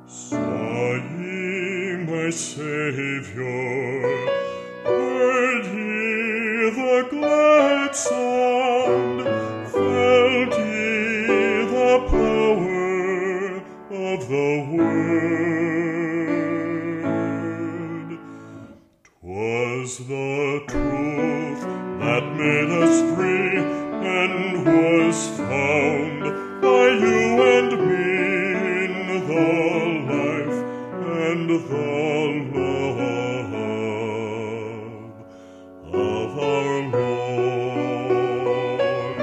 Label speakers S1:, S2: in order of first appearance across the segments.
S1: Saw ye my Saviour, heard ye the glad sound, felt ye the power of the word. 'Twas the truth that made us free, and was found by you and me in the life and the love of our Lord.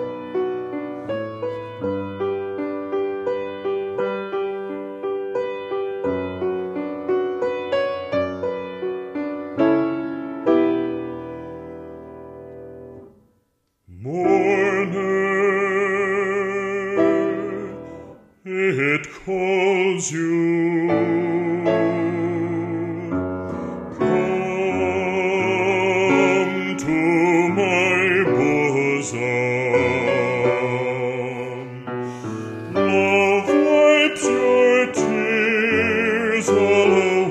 S1: Mourner, it calls you. Come to my bosom. Love wipes your tears all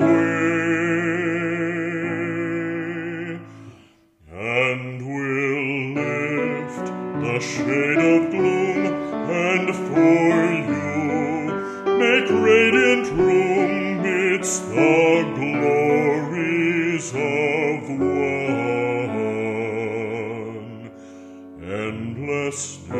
S1: away, and will lift the shade of gloom, and for you make radiant room midst the glories of one endless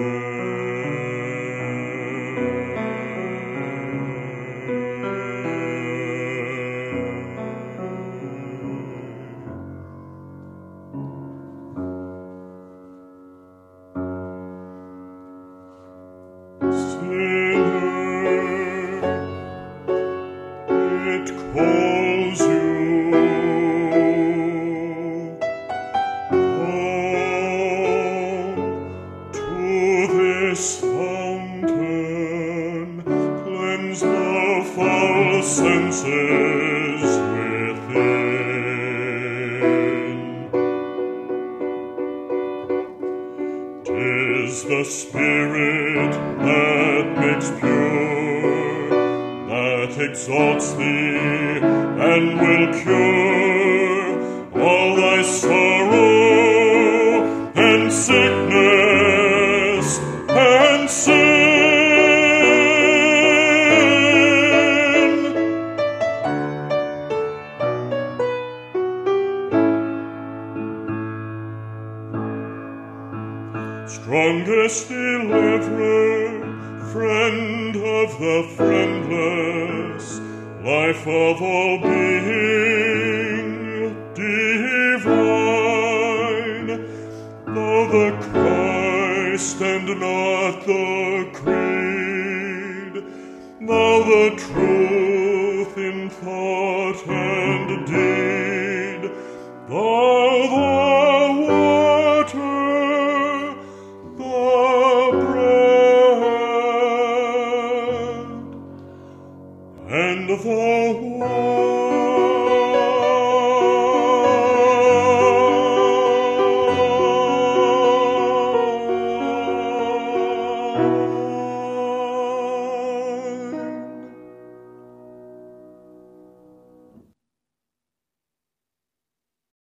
S1: It calls you. Come to this fountain, cleanse the foul senses within. 'Tis the Spirit that makes pure, that exalts thee and will cure all thy sorrow and sickness and sin. Strongest deliverer, friend of the friendless, life of all being divine, thou the Christ and not the creed, thou the truth in thought and deed, thou the water, the bread, and the wine.